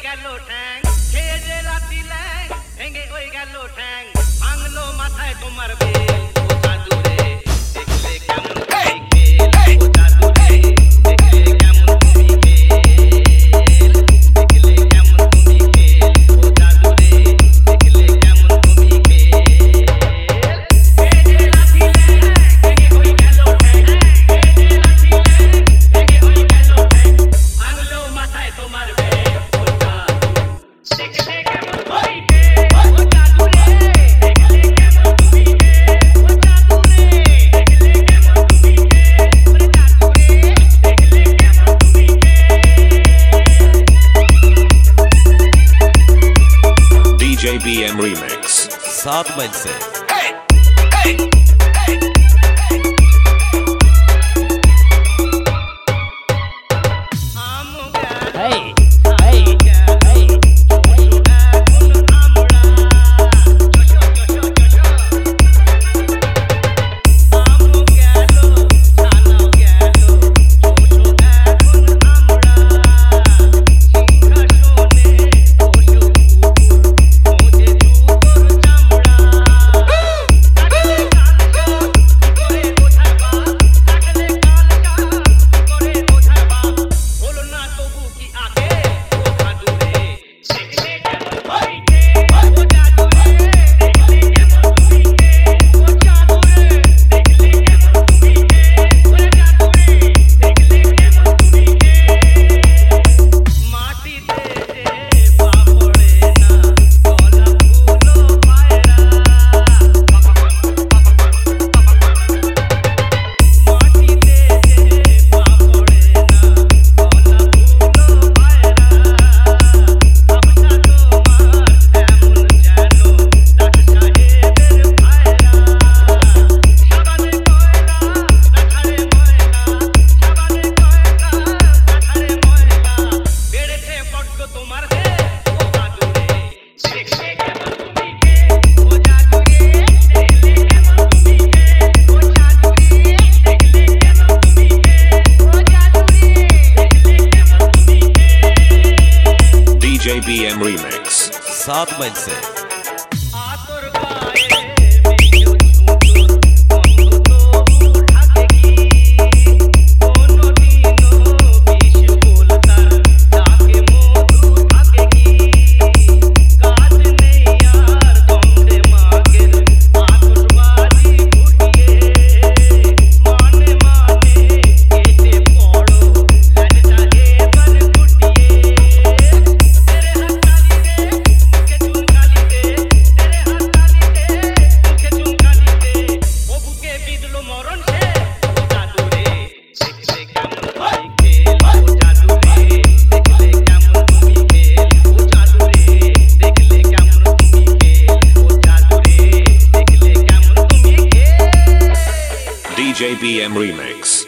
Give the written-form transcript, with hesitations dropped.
গেল ঠ্যাং খেয়ে যে লাতি ল্যাং ভেঙে ওই গেল ঠ্যাং ভাঙলো মাথায় তোমার বেল ও জাদুরে দেখলে কেমন তুমি খেল ও জাদুরে দেখলে কেমন তুমি খেল দেখলে কেমন তুমি খেল ও জাদুরে দেখলে কেমন তুমি খেল খেয়ে যে লাতি ল্যাং ভেঙে ওই গেল ঠ্যাং খেয়ে যে লাতি ল্যাং ভেঙে ওই গেল ঠ্যাং ভাঙলো মাথায় তোমার বেল ও জাদুরে দেখলে কেমন তুমি খেল ও জাদুরে দেখলে কেমন তুমি খেল ও জাদুরে দেখলে কেমন তুমি খেল ও জাদুরে দেখলে কেমন তুমি খেল DJ BM Remix 7 मील से আম গেল Hey, আম hey, গেল hey, hey. এখন আমরা চশো চশো চশো আম গেল ছানাও গেল চশো এখন আমরা সিংহাসনে বসে কুকুর খোঁজে জুতোর চামড়া কাটলে কালটা করে বোঝায় বাপ কাটলে কালটা করে বোঝায় বাপ হলো না তবু কি আগে ও জাদুরে দেখলে কেমন তুমি খেল ও জাদুরে দেখলে কেমন তুমি খেল ও জাদুরে দেখলে কেমন তুমি খেল ও জাদুরে দেখলে কেমন তুমি খেল মাটিতে যে পা পড়ে না গলা ফুলো পায়রা মাটিতে যে পা পড়ে না গলা ফুলো পায়রা আবছা তোমার এমন যেন লাট সাহেবের ভাইরা সাবানে কয়লা কাঠারে ময়লা সাবানে কয়লা কাঠারে ময়লা বেড়েছে বড্ড তোমার দেহ ও জাদুরে দেখলে কেমন তুমি খেল ও জাদুরে দেখলে কেমন তুমি খেল ও জাদুরে দেখলে কেমন তুমি খেল ও জাদুরে দেখলে কেমন তুমি খেল DJ BM Remix 7 मील से আতর গায়ে মেঘেও ছুঁচোর গন্ধ তবু ঢাকে কি কোনোদিনও বিষ গোলতার ডাকে মধু থাকে কি কাজ নেই আর গন্ধে মাগের আতশবাজি ফুটিয়ে মানে মানে কেটে পড়ো ল্যাজটা এবার গুটিয়ে तेरे हाथ काली दे मुखे चुनकाली दे तेरे हाथ काली दे मुखे चुनकाली दे ओ बुके बिदलो मरण से ओ जादूरे देखले केमन তুমি খেল ও জাদুরে দেখলে কেমন তুমি খেল ও জাদুরে দেখলে কেমন তুমি খেল ও জাদুরে দেখলে কেমন তুমি খেল DJ BM Remix